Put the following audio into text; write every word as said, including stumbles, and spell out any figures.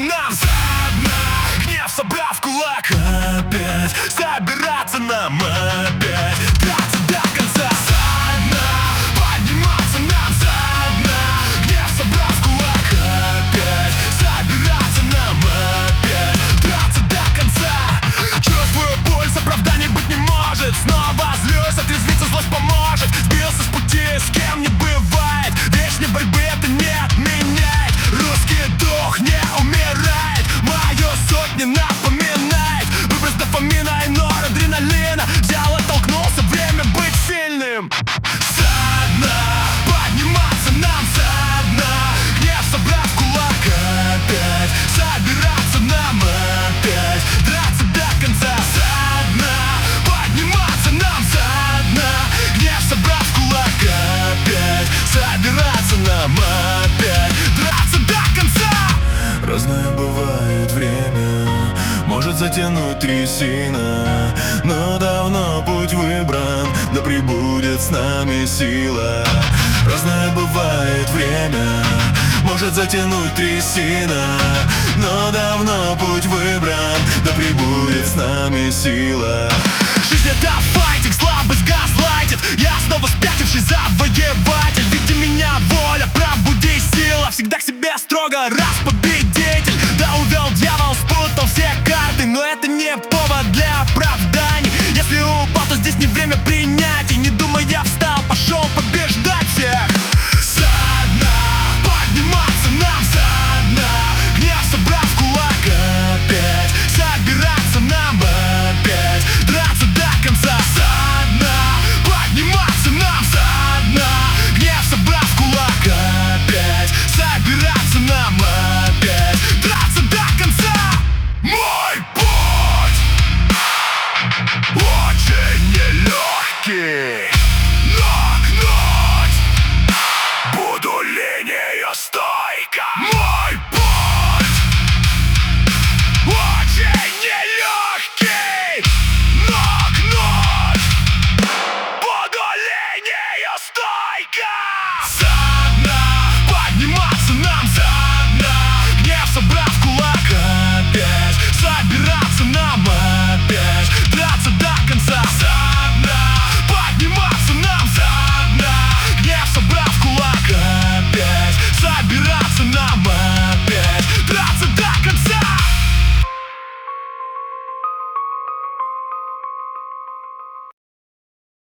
нам одна, гнев собрав в кулак. Опять собираться нам опять, драться до конца. Одна, подниматься нам одна, гнев собрав в кулак. Опять собираться нам опять, драться до конца. Чувствую пульс, оправданий быть не может. Снова злюсь, отрезвиться злость поможет. Сбился с пути, с кем не бывает. Вечной борьбы это не отменяет. Русский дух не умирает, мою суть не напоминает. Выброс дофамина и норадреналина. Взял и толкнулся, время быть сильным. Со дна, подниматься нам со дна, гнев собрав в кулак. Опять собираться нам опять, драться до конца. Со дна, подниматься нам со дна, гнев собрав в кулак. Опять собираться нам опять, драться до конца. Разное бывает время, может затянуть трясина, но давно путь выбран, да пребудет с нами сила. Разное бывает время, может затянуть трясина, но давно путь выбран, да пребудет с нами сила. Жизнь это файтинг, слабость газлайтит. Я снова спятивший завоеватель. Види меня, воля, пробуди сила. Всегда к себе строго, раз победитель. Да увел дьявол, спутал все карты, но это не повод для оправдания.